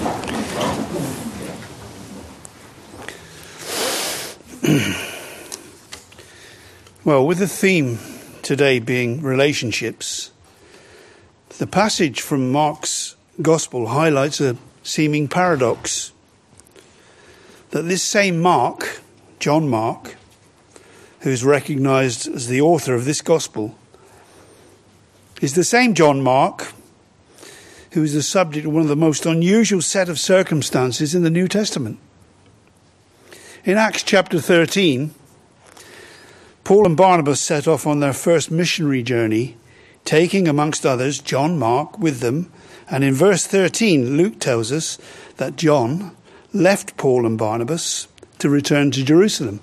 Well, with the theme today being relationships, the passage from Mark's Gospel highlights a seeming paradox. That this same Mark, John Mark, who's recognised as the author of this Gospel, is the same John Mark who is the subject of one of the most unusual set of circumstances in the New Testament. In Acts chapter 13, Paul and Barnabas set off on their first missionary journey, taking, amongst others, John Mark with them. And in verse 13, Luke tells us that John left Paul and Barnabas to return to Jerusalem.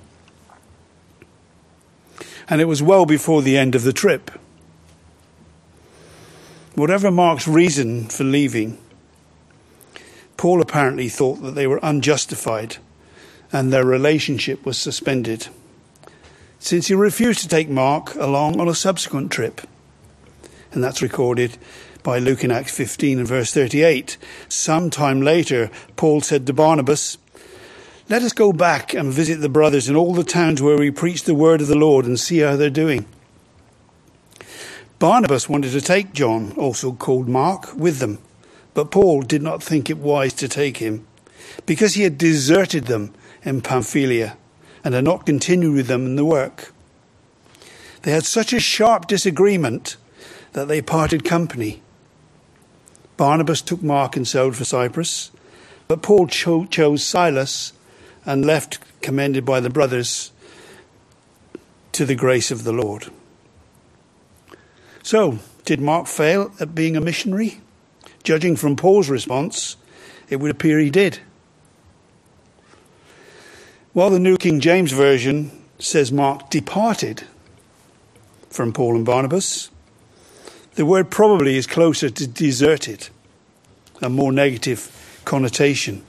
And it was well before the end of the trip. Whatever Mark's reason for leaving, Paul apparently thought that they were unjustified and their relationship was suspended, since he refused to take Mark along on a subsequent trip. And that's recorded by Luke in Acts 15 and verse 38. Sometime later, Paul said to Barnabas, "Let us go back and visit the brothers in all the towns where we preach the word of the Lord and see how they're doing." Barnabas wanted to take John, also called Mark, with them, but Paul did not think it wise to take him, because he had deserted them in Pamphylia and had not continued with them in the work. They had such a sharp disagreement that they parted company. Barnabas took Mark and sailed for Cyprus, but Paul chose Silas and left, commended by the brothers to the grace of the Lord. So, did Mark fail at being a missionary? Judging from Paul's response, it would appear he did. While the New King James Version says Mark departed from Paul and Barnabas, the word probably is closer to deserted, a more negative connotation.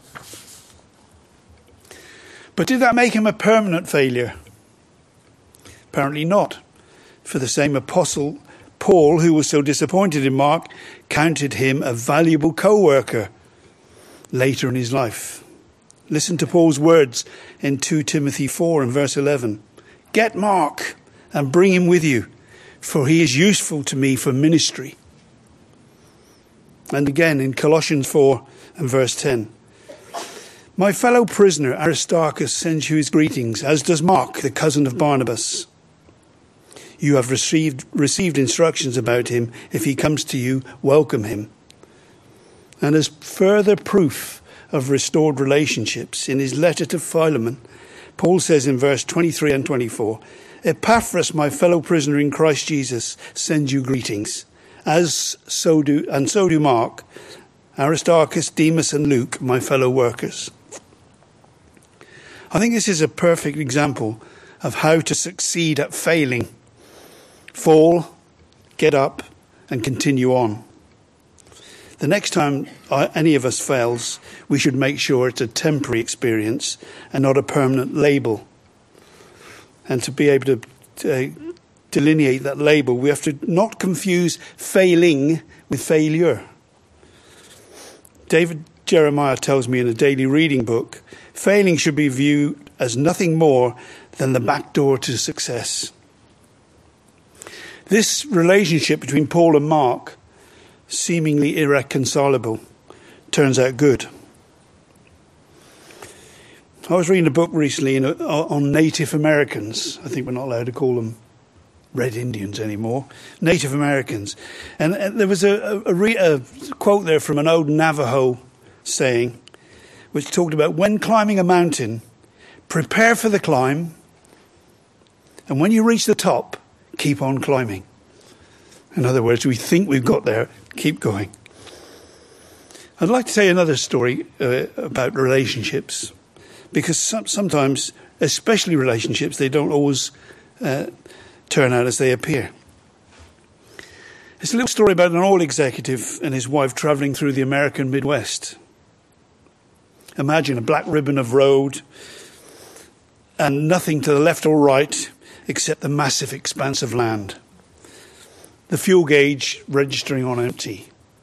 But did that make him a permanent failure? Apparently not, for the same apostle Paul, who was so disappointed in Mark, counted him a valuable co-worker later in his life. Listen to Paul's words in 2 Timothy 4 and verse 11. "Get Mark and bring him with you, for he is useful to me for ministry." And again in Colossians 4 and verse 10. "My fellow prisoner Aristarchus sends you his greetings, as does Mark, the cousin of Barnabas. You have received instructions about him. If he comes to you, welcome him." And as further proof of restored relationships, in his letter to Philemon, Paul says in verse 23 and 24, "Epaphras, my fellow prisoner in Christ Jesus, sends you greetings, so do Mark, Aristarchus, Demas, and Luke, my fellow workers." I think this is a perfect example of how to succeed at failing. Fall, get up, and continue on. The next time any of us fails, we should make sure it's a temporary experience and not a permanent label. And to be able to delineate that label, we have to not confuse failing with failure. David Jeremiah tells me in a daily reading book, failing should be viewed as nothing more than the back door to success. This relationship between Paul and Mark, seemingly irreconcilable, turns out good. I was reading a book recently on Native Americans. I think we're not allowed to call them Red Indians anymore. Native Americans. And there was a quote there from an old Navajo saying, which talked about when climbing a mountain, prepare for the climb, and when you reach the top, keep on climbing. In other words, we think we've got there, keep going. I'd like to say another story about relationships, because sometimes, especially relationships, they don't always turn out as they appear. It's a little story about an oil executive and his wife travelling through the American Midwest. Imagine a black ribbon of road and nothing to the left or right except the massive expanse of land. The fuel gauge registering on empty.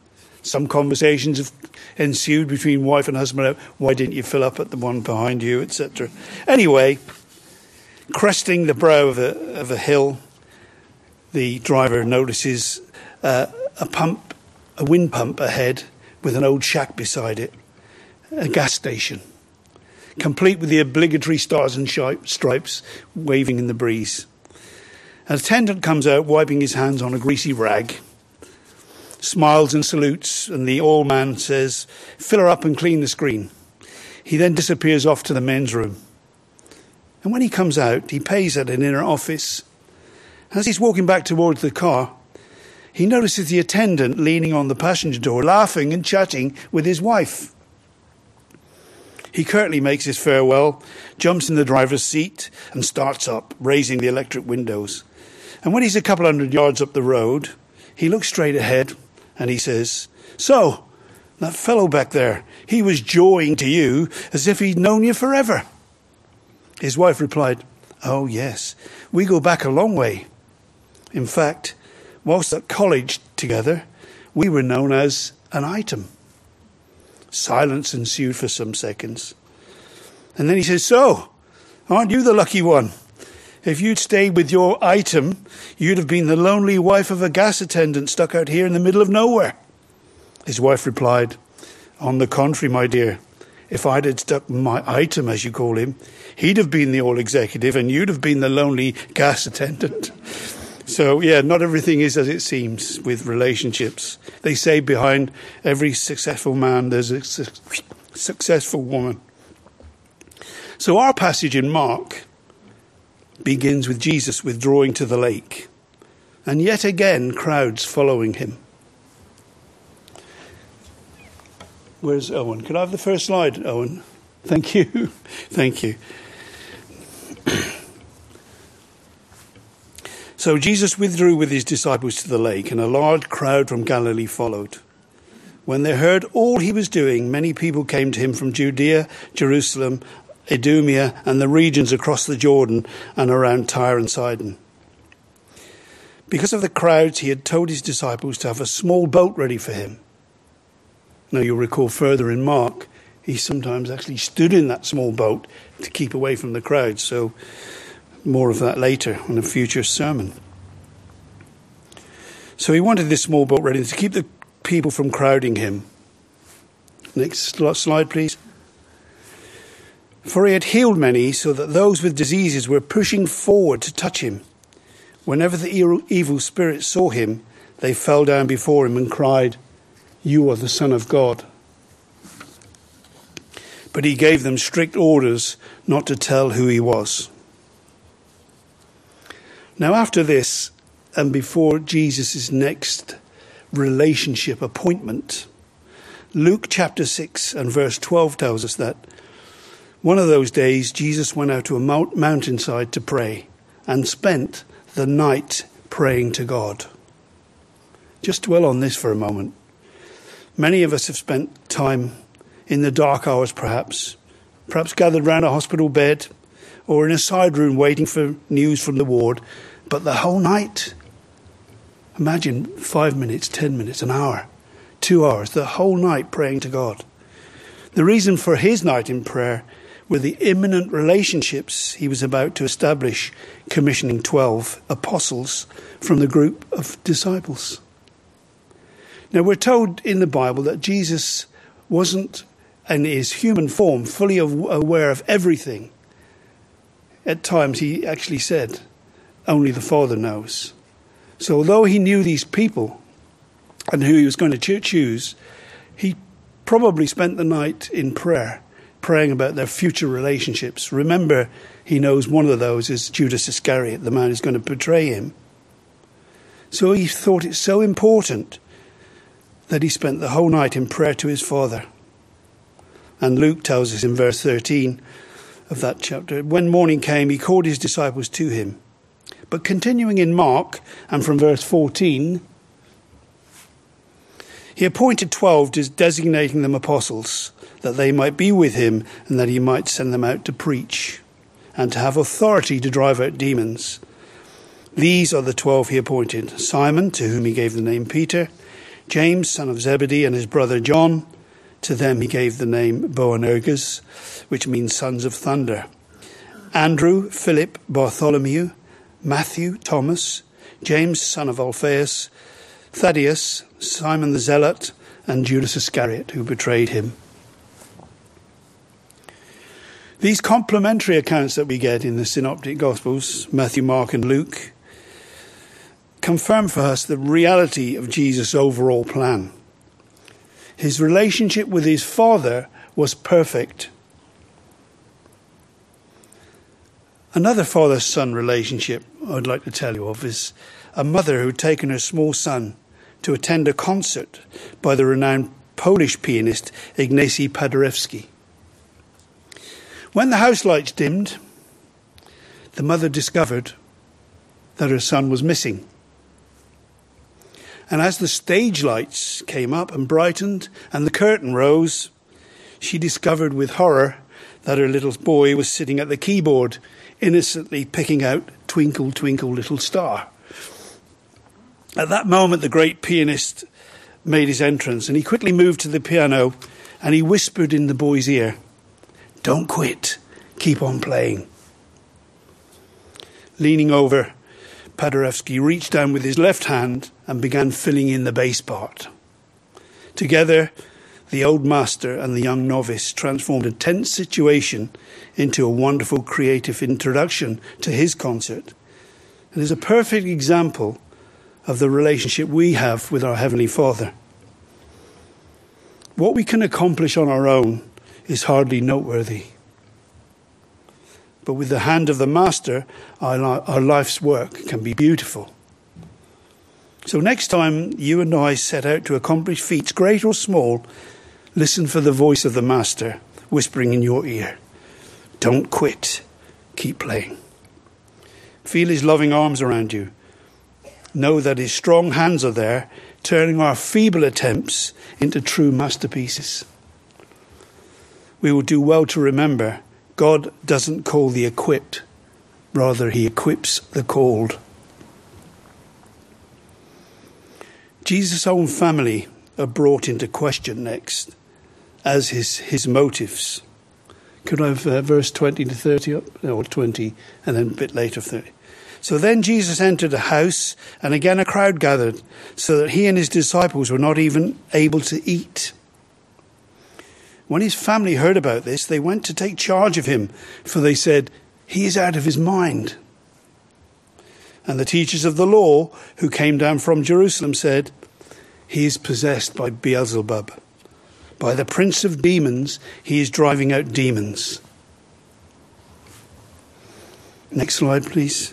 Some conversations have ensued between wife and husband. Why didn't you fill up at the one behind you, etc. Anyway, cresting the brow of a hill, the driver notices a wind pump ahead with an old shack beside it, a gas station, complete with the obligatory stars and stripes waving in the breeze. An attendant comes out, wiping his hands on a greasy rag, smiles and salutes, and the old man says, "Fill her up and clean the screen." He then disappears off to the men's room. And when he comes out, he pays at an inner office. As he's walking back towards the car, he notices the attendant leaning on the passenger door, laughing and chatting with his wife. He curtly makes his farewell, jumps in the driver's seat and starts up, raising the electric windows. And when he's a couple hundred yards up the road, he looks straight ahead and he says, "So, that fellow back there, he was jawing to you as if he'd known you forever." His wife replied, "Oh yes, we go back a long way. In fact, whilst at college together, we were known as an item." Silence ensued for some seconds. And then he says, "So, aren't you the lucky one? If you'd stayed with your item, you'd have been the lonely wife of a gas attendant stuck out here in the middle of nowhere." His wife replied, "On the contrary, my dear, if I'd had stuck my item, as you call him, he'd have been the all executive and you'd have been the lonely gas attendant." So, yeah, not everything is as it seems with relationships. They say behind every successful man, there's a successful woman. So our passage in Mark begins with Jesus withdrawing to the lake, and yet again crowds following him. Where's Owen? Could I have the first slide, Owen? Thank you. Thank you. So Jesus withdrew with his disciples to the lake, and a large crowd from Galilee followed. When they heard all he was doing, many people came to him from Judea, Jerusalem, Idumea, and the regions across the Jordan and around Tyre and Sidon. Because of the crowds, he had told his disciples to have a small boat ready for him. Now, you'll recall further in Mark, he sometimes actually stood in that small boat to keep away from the crowds. So more of that later in a future sermon. So he wanted this small boat ready to keep the people from crowding him. Next slide, please. For he had healed many, so that those with diseases were pushing forward to touch him. Whenever the evil spirits saw him, they fell down before him and cried, "You are the Son of God." But he gave them strict orders not to tell who he was. Now after this, and before Jesus' next relationship appointment, Luke chapter 6 and verse 12 tells us that one of those days Jesus went out to a mountainside to pray and spent the night praying to God. Just dwell on this for a moment. Many of us have spent time in the dark hours perhaps gathered round a hospital bed or in a side room waiting for news from the ward, but the whole night. Imagine 5 minutes, 10 minutes, an hour, 2 hours, the whole night praying to God. The reason for his night in prayer were the imminent relationships he was about to establish, commissioning 12 apostles from the group of disciples. Now, we're told in the Bible that Jesus wasn't, in his human form, fully aware of everything. At times, he actually said, "Only the Father knows." So although he knew these people and who he was going to choose, he probably spent the night in prayer, praying about their future relationships. Remember, he knows one of those is Judas Iscariot, the man who's going to betray him. So he thought it so important that he spent the whole night in prayer to his Father. And Luke tells us in verse 13 of that chapter, when morning came, he called his disciples to him. But continuing in Mark, and from verse 14, he appointed 12, designating them apostles, that they might be with him and that he might send them out to preach and to have authority to drive out demons. These are the 12 he appointed: Simon, to whom he gave the name Peter, James, son of Zebedee, and his brother John. To them he gave the name Boanerges, which means sons of thunder. Andrew, Philip, Bartholomew, Matthew, Thomas, James, son of Alphaeus, Thaddeus, Simon the Zealot, and Judas Iscariot, who betrayed him. These complementary accounts that we get in the Synoptic Gospels, Matthew, Mark, and Luke, confirm for us the reality of Jesus' overall plan. His relationship with his Father was perfect. Another father-son relationship I'd like to tell you of is a mother who had taken her small son to attend a concert by the renowned Polish pianist Ignacy Paderewski. When the house lights dimmed, the mother discovered that her son was missing. And as the stage lights came up and brightened and the curtain rose, she discovered with horror that her little boy was sitting at the keyboard, innocently picking out Twinkle, Twinkle, Little Star. At that moment, the great pianist made his entrance, and he quickly moved to the piano and he whispered in the boy's ear, "Don't quit, keep on playing." Leaning over, Paderewski reached down with his left hand and began filling in the bass part. Together, the old master and the young novice transformed a tense situation into a wonderful creative introduction to his concert. It is a perfect example of the relationship we have with our Heavenly Father. What we can accomplish on our own is hardly noteworthy. But with the hand of the Master, our life's work can be beautiful. So next time you and I set out to accomplish feats, great or small, listen for the voice of the Master whispering in your ear, "Don't quit, keep playing." Feel his loving arms around you. Know that his strong hands are there, turning our feeble attempts into true masterpieces. We will do well to remember God doesn't call the equipped, rather he equips the called. Jesus' own family are brought into question next, as his motives. Could I have verse 20 to 30 up? Or 20, and then a bit later 30. So then Jesus entered a house, and again a crowd gathered, so that he and his disciples were not even able to eat. When his family heard about this, they went to take charge of him, for they said, "He is out of his mind." And the teachers of the law, who came down from Jerusalem, said, "He is possessed by Beelzebub. By the prince of demons, he is driving out demons." Next slide, please.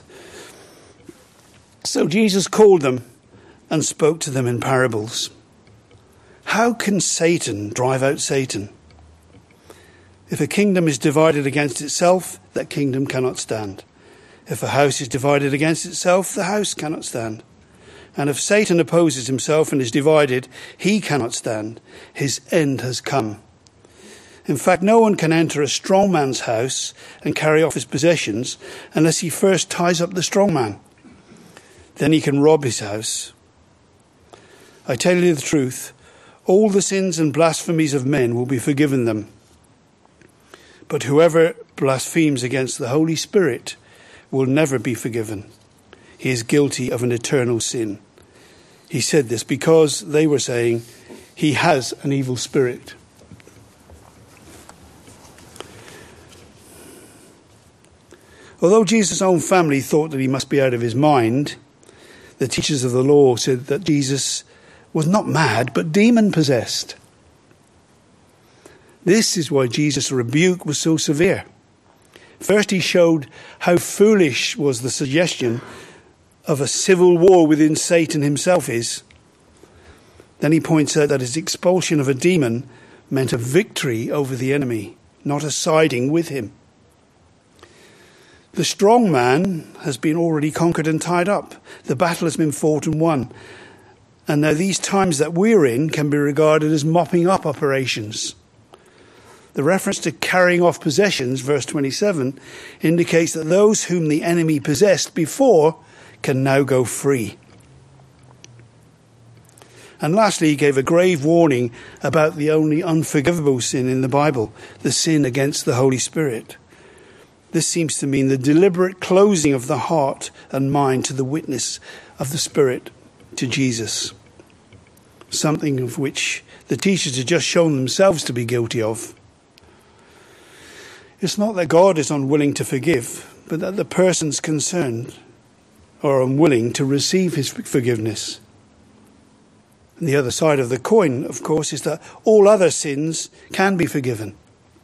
So Jesus called them and spoke to them in parables. How can Satan drive out Satan? If a kingdom is divided against itself, that kingdom cannot stand. If a house is divided against itself, the house cannot stand. And if Satan opposes himself and is divided, he cannot stand. His end has come. In fact, no one can enter a strong man's house and carry off his possessions unless he first ties up the strong man. Then he can rob his house. I tell you the truth, all the sins and blasphemies of men will be forgiven them. But whoever blasphemes against the Holy Spirit will never be forgiven. He is guilty of an eternal sin. He said this because they were saying, "He has an evil spirit." Although Jesus' own family thought that he must be out of his mind, the teachers of the law said that Jesus was not mad, but demon-possessed. This is why Jesus' rebuke was so severe. First, he showed how foolish was the suggestion of a civil war within Satan himself is. Then he points out that his expulsion of a demon meant a victory over the enemy, not a siding with him. The strong man has been already conquered and tied up. The battle has been fought and won. And now these times that we're in can be regarded as mopping up operations. The reference to carrying off possessions, verse 27, indicates that those whom the enemy possessed before can now go free. And lastly, he gave a grave warning about the only unforgivable sin in the Bible, the sin against the Holy Spirit. This seems to mean the deliberate closing of the heart and mind to the witness of the Spirit to Jesus, something of which the teachers had just shown themselves to be guilty of. It's not that God is unwilling to forgive, but that the persons concerned are unwilling to receive his forgiveness. And the other side of the coin, of course, is that all other sins can be forgiven.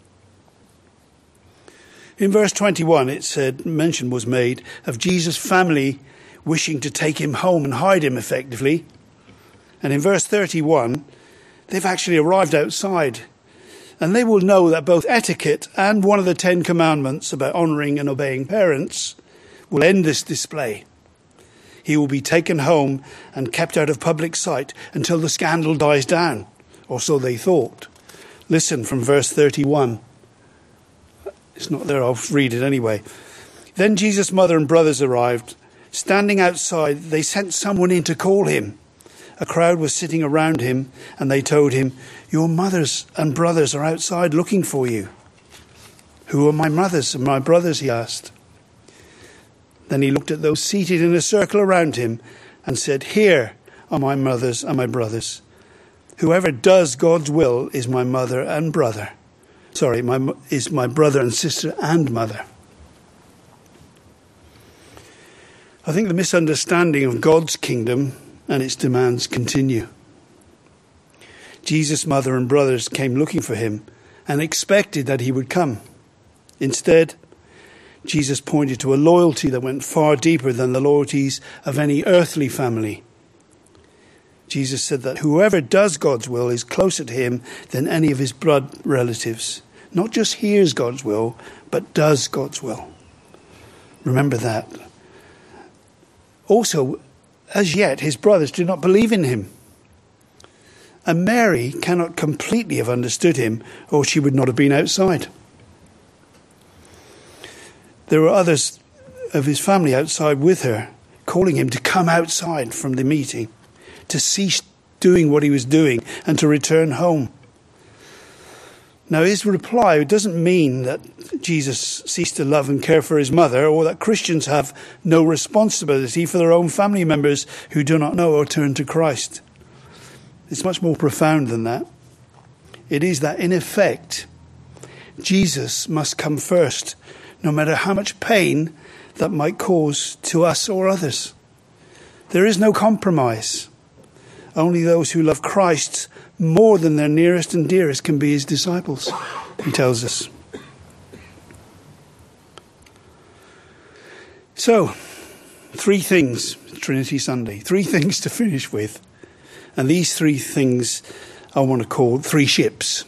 In verse 21, it said, mention was made of Jesus' family wishing to take him home and hide him effectively. And in verse 31, they've actually arrived outside. And they will know that both etiquette and one of the 10 commandments about honouring and obeying parents will end this display. He will be taken home and kept out of public sight until the scandal dies down, or so they thought. Listen from verse 31. It's not there, I'll read it anyway. Then Jesus' mother and brothers arrived. Standing outside, they sent someone in to call him. A crowd was sitting around him, and they told him, "Your mothers and brothers are outside looking for you." "Who are my mothers and my brothers?" he asked. Then he looked at those seated in a circle around him and said, "Here are my mothers and my brothers. Whoever does God's will is my mother and brother. Is my brother and sister and mother." I think the misunderstanding of God's kingdom and its demands continue. Jesus' mother and brothers came looking for him and expected that he would come. Instead, Jesus pointed to a loyalty that went far deeper than the loyalties of any earthly family. Jesus said that whoever does God's will is closer to him than any of his blood relatives. Not just hears God's will, but does God's will. Remember that. Also, as yet, his brothers do not believe in him. And Mary cannot completely have understood him, or she would not have been outside. There were others of his family outside with her, calling him to come outside from the meeting, to cease doing what he was doing, and to return home. Now, his reply doesn't mean that Jesus ceased to love and care for his mother, or that Christians have no responsibility for their own family members who do not know or turn to Christ. It's much more profound than that. It is that, in effect, Jesus must come first, no matter how much pain that might cause to us or others. There is no compromise. Only those who love Christ more than their nearest and dearest can be his disciples, he tells us. So, 3 things, Trinity Sunday, 3 things to finish with. And these 3 things I want to call 3 ships.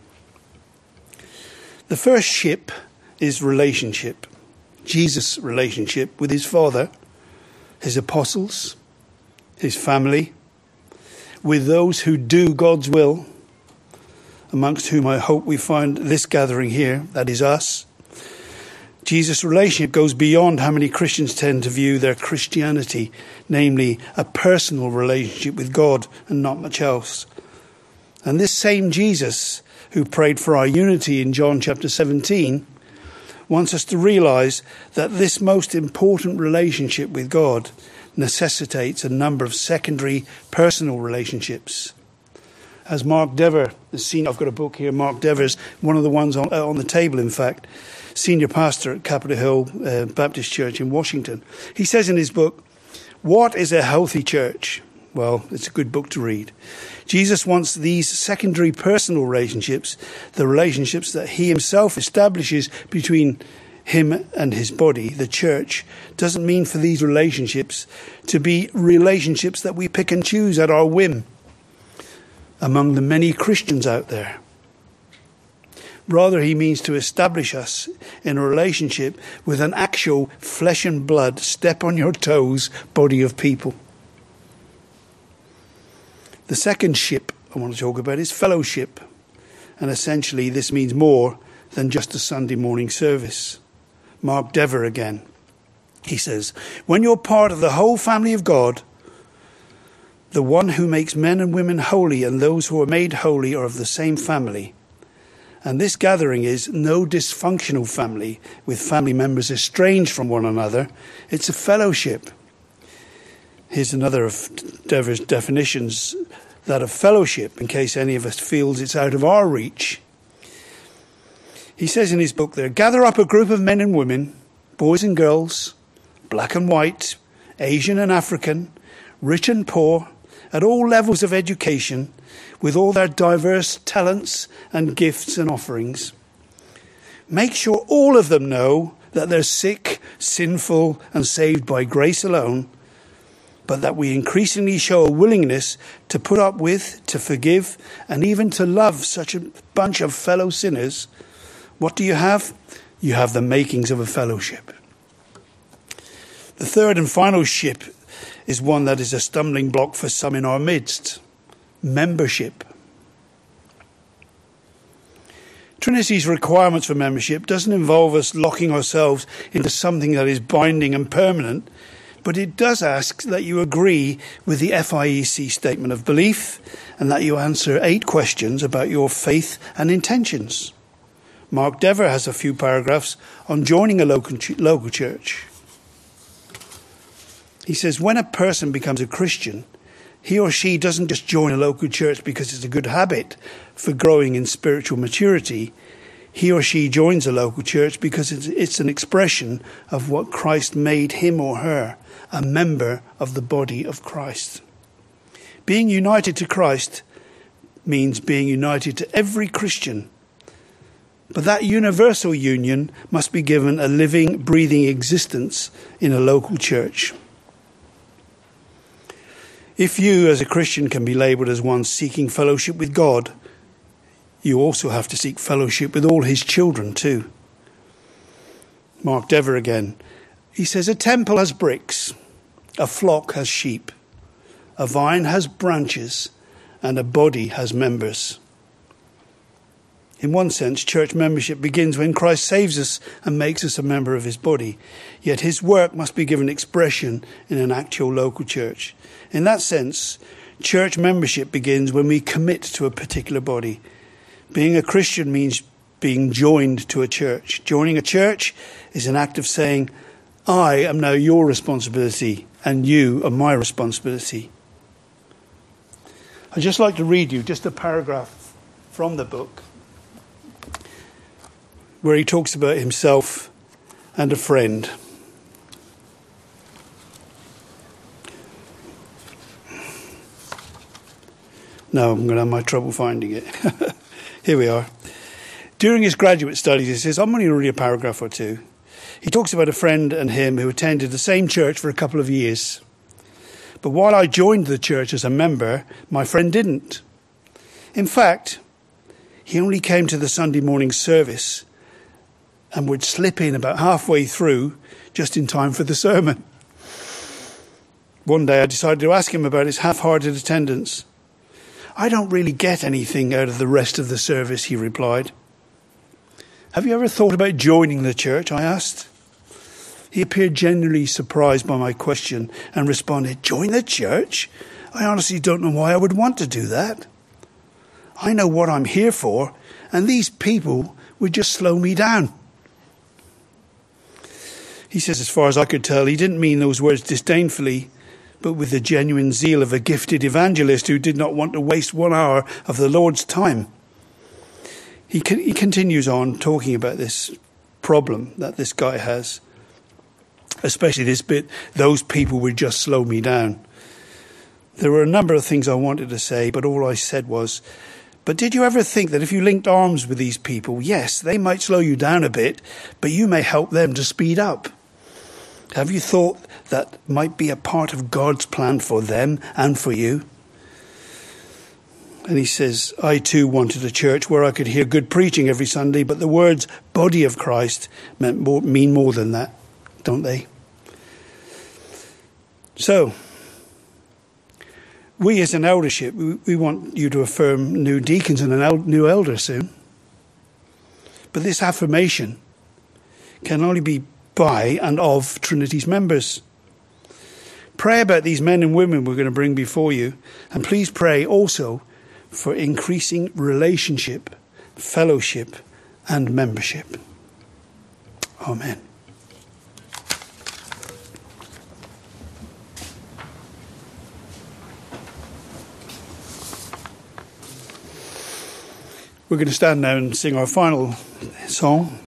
The first ship is relationship. Jesus' relationship with his Father, his apostles, his family, with those who do God's will, amongst whom I hope we find this gathering here, that is us. Jesus' relationship goes beyond how many Christians tend to view their Christianity, namely a personal relationship with God and not much else. And this same Jesus, who prayed for our unity in John chapter 17, wants us to realize that this most important relationship with God necessitates a number of secondary personal relationships. As Mark Dever, I've got a book here, Mark Dever's, one of the ones on the table, in fact, senior pastor at Capitol Hill Baptist Church in Washington. He says in his book, "What is a healthy church?" Well, it's a good book to read. Jesus wants these secondary personal relationships, the relationships that he himself establishes between him and his body, the church, doesn't mean for these relationships to be relationships that we pick and choose at our whim among the many Christians out there. Rather, he means to establish us in a relationship with an actual flesh and blood, step on your toes body of people. The second ship I want to talk about is fellowship. And essentially this means more than just a Sunday morning service. Mark Dever again. He says, when you're part of the whole family of God, The one who makes men and women holy and those who are made holy are of the same family. And this gathering is no dysfunctional family with family members estranged from one another. It's a fellowship. Here's another of Dever's definitions, that of fellowship, in case any of us feels it's out of our reach. He says in his book there, gather up a group of men and women, boys and girls, black and white, Asian and African, rich and poor, at all levels of education, with all their diverse talents and gifts and offerings. Make sure all of them know that they're sick, sinful, and saved by grace alone, but that we increasingly show a willingness to put up with, to forgive, and even to love such a bunch of fellow sinners. What do you have? You have the makings of a fellowship. The third and final ship is one that is a stumbling block for some in our midst. Membership. Trinity's requirements for membership doesn't involve us locking ourselves into something that is binding and permanent, but it does ask that you agree with the FIEC statement of belief and that you answer 8 questions about your faith and intentions. Mark Dever has a few paragraphs on joining a local church. He says, when a person becomes a Christian, he or she doesn't just join a local church because it's a good habit for growing in spiritual maturity. He or she joins a local church because it's an expression of what Christ made him or her, a member of the body of Christ. Being united to Christ means being united to every Christian. But that universal union must be given a living, breathing existence in a local church. If you, as a Christian, can be labelled as one seeking fellowship with God, you also have to seek fellowship with all his children too. Mark Dever again. He says, a temple has bricks, a flock has sheep, a vine has branches, and a body has members. In one sense, church membership begins when Christ saves us and makes us a member of his body. Yet his work must be given expression in an actual local church. In that sense, church membership begins when we commit to a particular body. Being a Christian means being joined to a church. Joining a church is an act of saying, I am now your responsibility and you are my responsibility. I'd just like to read you just a paragraph from the book where he talks about himself and a friend. No, I'm going to have my trouble finding it. Here we are. During his graduate studies, he says, I'm only going to read a paragraph or two. He talks about a friend and him who attended the same church for a couple of years. But while I joined the church as a member, my friend didn't. In fact, he only came to the Sunday morning service and would slip in about halfway through, just in time for the sermon. One day I decided to ask him about his half-hearted attendance. I don't really get anything out of the rest of the service, he replied. Have you ever thought about joining the church? I asked. He appeared genuinely surprised by my question and responded, join the church? I honestly don't know why I would want to do that. I know what I'm here for, and these people would just slow me down. He says, as far as I could tell, he didn't mean those words disdainfully, but with the genuine zeal of a gifted evangelist who did not want to waste 1 hour of the Lord's time. He continues on talking about this problem that this guy has, especially this bit, those people would just slow me down. There were a number of things I wanted to say, but all I said was, but did you ever think that if you linked arms with these people, yes, they might slow you down a bit, but you may help them to speed up? Have you thought that might be a part of God's plan for them and for you? And he says, I too wanted a church where I could hear good preaching every Sunday, but the words body of Christ mean more than that, don't they? So, we as an eldership, we want you to affirm new deacons and a new elder soon. But this affirmation can only be by and of Trinity's members. Pray about these men and women we're going to bring before you. And please pray also for increasing relationship, fellowship, and membership. Amen. We're going to stand now and sing our final song.